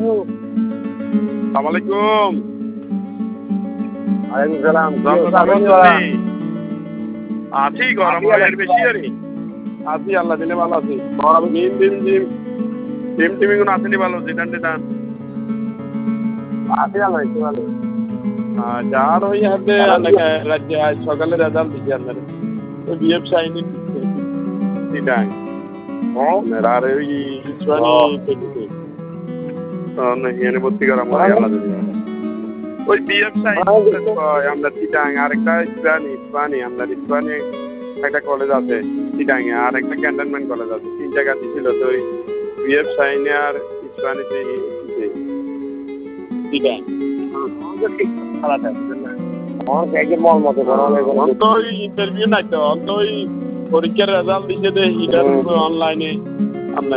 আসসালামাইকুম। ওয়ালাইকুম সালাম। আছি গরম হয় বেশি আরে আছি আল্লাহ দিলে ভালো আছি। নিম ডিম ডিম ডিম টিমি কোনো আসেনি ভালো জিটান টিটান আছি ভালো একটু ভালো। যার ওই হাতে রাজ্যে আজ সকালে রেজাল্ট দিচ্ছে আপনার ওই বিএফ সাইনি টিটান আর ওই ইসবানি পেটিতে এনে ভর্তি করা মনে হয় আল্লাহ দিলে ওই বিএফ সাইনি আমরা টিটাং আরেকটা ইসবানি আমরা ইসবানি একটা কলেজ আছে চিটাঙে আর একটা ক্যান্টনমেন্ট কলেজ আছে 3 জায়গা ছিল তো ওই বিএফ সাইনি আর ইসবানিতে চিটাং অন্ত ইন্টারভিউ নাই তো অন্ত ওই পরীক্ষার রেজাল্ট দিচ্ছে যে হিটার অনলাইনে আপনার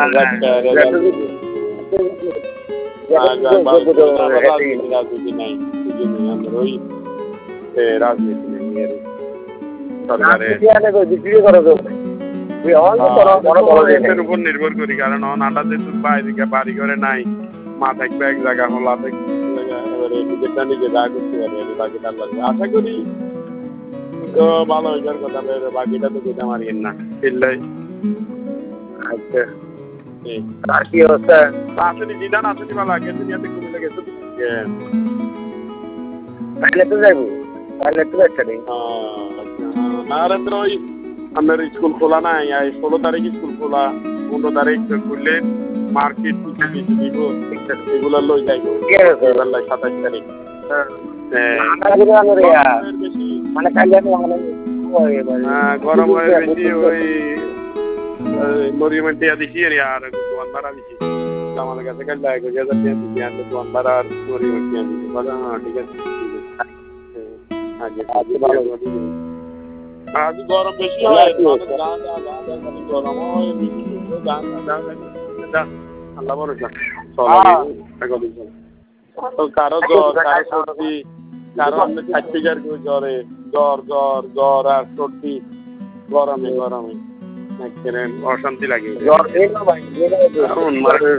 রাজনীতি নাই ওই রাজনীতি নেই সরকারের উপর নির্ভর করি কারণ নাটা যে বাড়ি ঘরে নাই মা থাকবে এক জায়গা হলা থাকবে নিজেরটা নিজে যা করতে পারে বাকিটা আশা করি তো ভালো হইবার কথা বাকিটা তো যেতে মারি না ফিরলাই আচ্ছা আর কি অবস্থা আসলে জিদান আসলে ভালো আগে দুনিয়াতে কমে গেছে তাহলে তো যাইবো তাহলে তো একটা নেই নারেন্দ্র ওই আপনার স্কুল খোলা নাই 16 তারিখ স্কুল খোলা 15 তারিখ খুললে মার্কেট দিব এগুলো লই যাইব 27 তারিখ মানে কালকে গরম হয় বেশি ওই মরিয়মের টিয়া দিছি আর দোকান ভাড়া দিছি আমাদের কাছে কাল 1000 টিয়া দিছি আর দোকান ভাড়া আর মরিয়মের টিয়া দিছি হ্যাঁ ঠিক আছে আজ ভালো আজ গরম বেশি হয় গরম হয় আল্লাহ ভরসা কারো জ্বর কারো সর্দি কারো আপনার সার্টিফিকেট জ্বরে জ্বর আর সর্দি গরমে অশান্তি লাগে